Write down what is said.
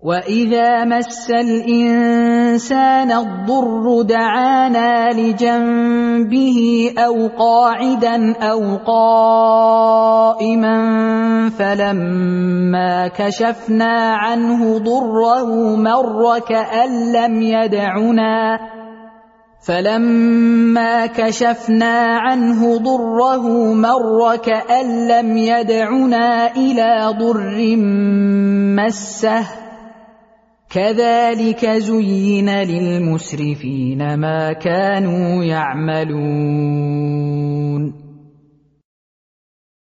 وَإِذَا مَسَّ الْإِنسَانَ الضُّرُّ دَعَانَا لِجَنبِهِ أَوْ قَاعِدًا أَوْ قَائِمًا فَلَمَّا كَشَفْنَا عَنْهُ ضُرَّهُ مَرَّ كَأَن لَّمْ يَدْعُنَا إِلَى ضُرٍّ مَّسَّهُ كَذَلِكَ زُيِّنَ لِلْمُسْرِفِينَ مَا كَانُوا يَعْمَلُونَ